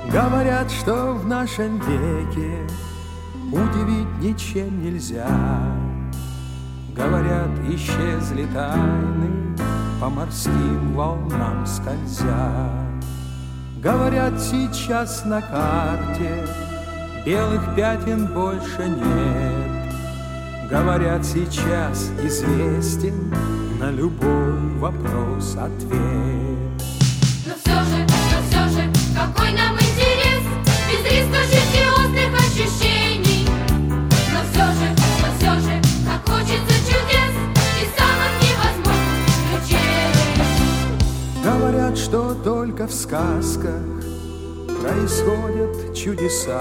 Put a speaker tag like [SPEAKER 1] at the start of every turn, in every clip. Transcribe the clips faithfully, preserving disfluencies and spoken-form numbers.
[SPEAKER 1] Говорят, что в нашем веке удивить ничем нельзя. Говорят, исчезли тайны, по морским волнам скользя. Говорят, сейчас на карте белых пятен больше нет. Говорят, сейчас известен на любой вопрос ответ.
[SPEAKER 2] Но все же, но все же, какой нам интерес, без риска жизни острых ощущений. Но все же, но все же, как хочется чудес и самых невозможных ключей.
[SPEAKER 1] Говорят, что только в сказках происходят чудеса.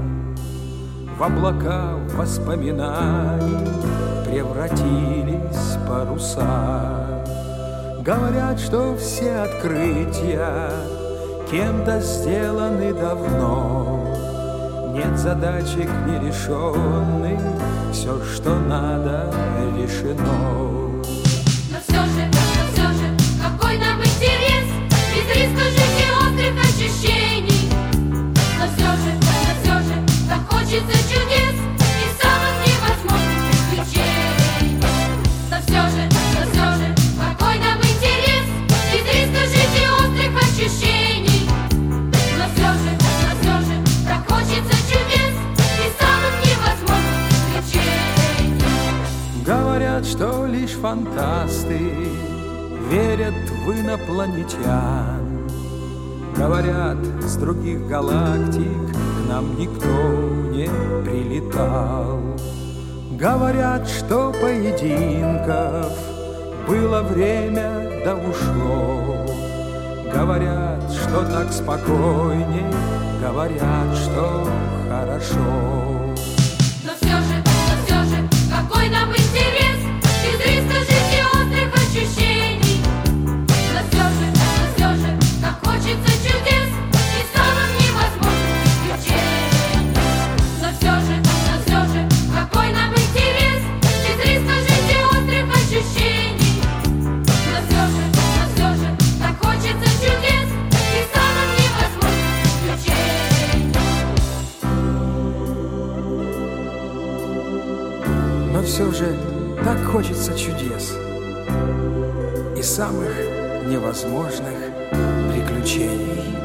[SPEAKER 1] В облака воспоминаний превратились паруса. Говорят, что все открытия кем-то сделаны давно. Нет задачек нерешенных, все, что надо, решено.
[SPEAKER 2] Но все же, но все же, какой нам интерес, без риска жизни острых ощущений. Но все же, но все же, так хочется чудес и самых невозможных приключений. Но все же, но все же, какой нам интерес, без риска жизни острых ощущений. Но все же, но все же, так хочется чудес и самых невозможных приключений.
[SPEAKER 1] Говорят, что лишь фантасты верят в инопланетян. Говорят, с других галактик к нам никто не прилетал. Говорят, что поединков было время, да ушло. Говорят, что так спокойней, говорят, что хорошо.
[SPEAKER 2] Но все же, но все же, какой нам интерес, без риска жизни острых ощущений. Но все же, но все же, так хочется чудес и самых невозможных приключений. Но все же, но все же, какой нам интерес, без риска жизни острых ощущений. Но все же, но все же, так хочется чудес и самых невозможных приключений.
[SPEAKER 1] Но все же так хочется чудес и самых невозможных приключений.